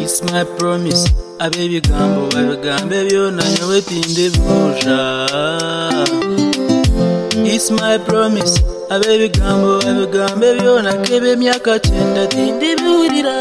It's my promise, abebigambo babigambe byona nyowe tindibusha. It's my promise, abebigambo babigambe byona kebe emyaka 9 tindibiwulira.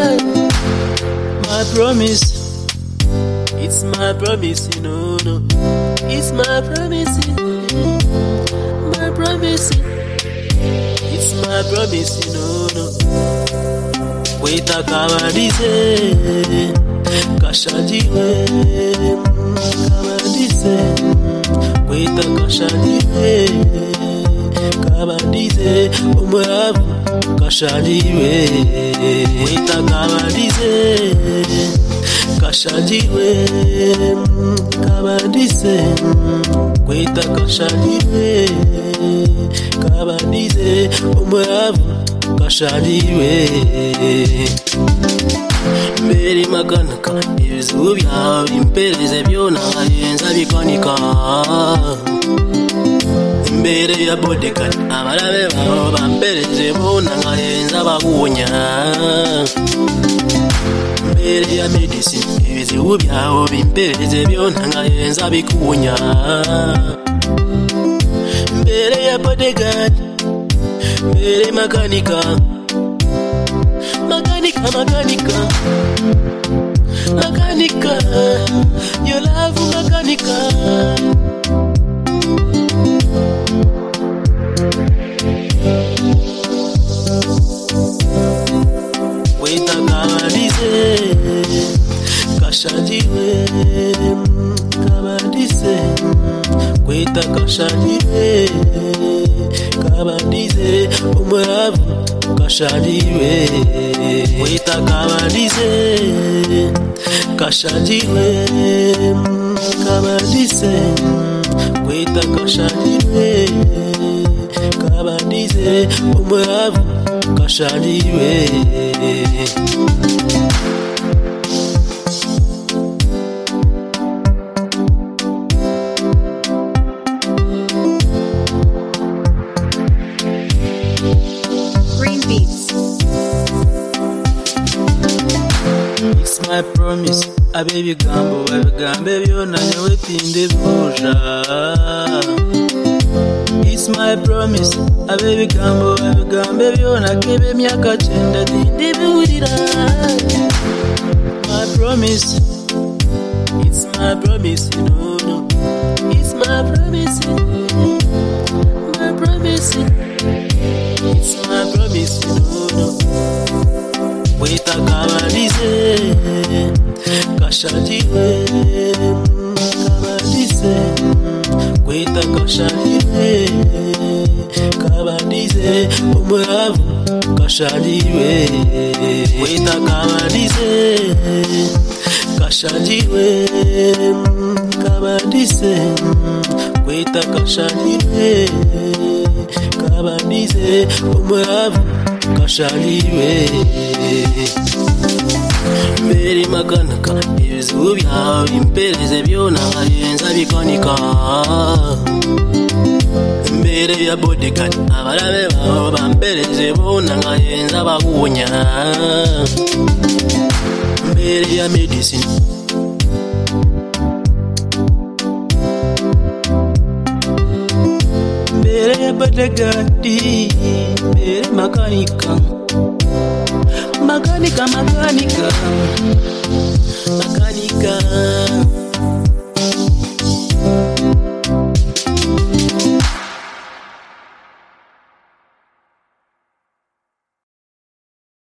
My promise, it's my promise, no. It's my promise, my promise. It's my promise, no. Weta kabadize, kashajiwe, kabadize. Weta kashajiwe, kabadize. Umuravu, kashajiwe. Weta kabadize, kashajiwe, kabadize. Weta kashajiwe, kabadize. Umuravu, kashajiwe. Mbere maganaka ibizubu byawe impereze byona yenza bikanika. Mbere ya bodyguard abarabe baho bampereze bona yenza bagunya. Mbere ya medicine ibizubu byawe bimpereze byona yenza bikunya. Mbere ya bodyguard mbere makanika. Makanika, you love makanika. Weta kabadize, kashajiwe, kabadize. Weta kashajiwe, kabadize. Umuravu, kashajiwe. Weta kabadize, kashajiwe, kabadize. Weta kashajiwe, kabadize. Umuravu, kashajiwe. It's my promise, abebigambo babigambe byona nyowe tindibusha. It's my promise, abebigambo babigambe byona kebe emyaka 9 tindibiwulira. My promise, it's my promise, no. It's my promise, my promise. It's my promise, no. Weta kabadize, kashajiwe, kabadize. Weta kashajiwe, kabadize. Umuravu, kashajiwe. Weta kabadize, kashajiwe, kabadize. Weta kashajiwe, kabadize. Umuravu, kashajiwe. Mbere maganaka ibizubu byawe impereze byona yenza bikanika. Mbere ya bodyguard abarabe baho bampereze bona yenza bagunya. Mbere ya medicine mbere ya bodyguard mbere makanika.